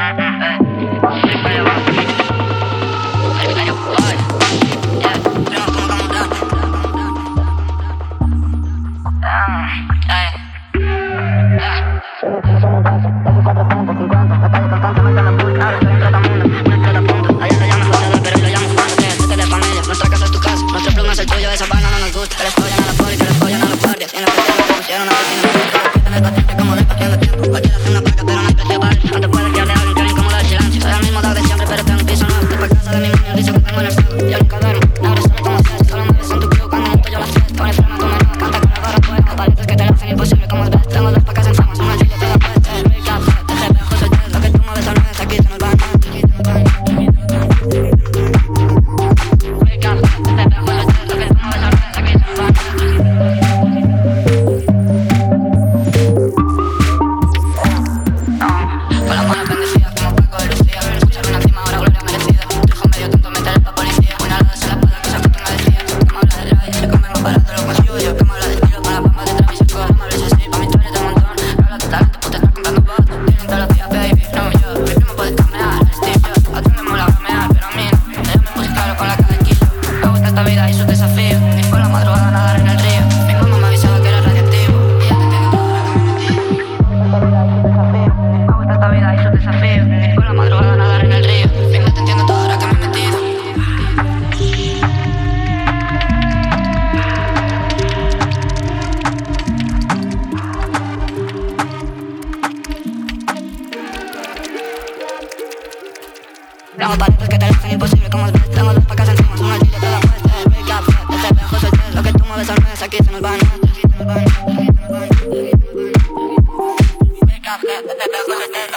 Tengo parientes que te lo hacen imposible como el beat. Tengo dos pacas encima, una chile te la puesta. Wake up, este pejo soy yo. Lo que tú mueves al mes, aquí se nos van. Wake up, este pejo soy yo.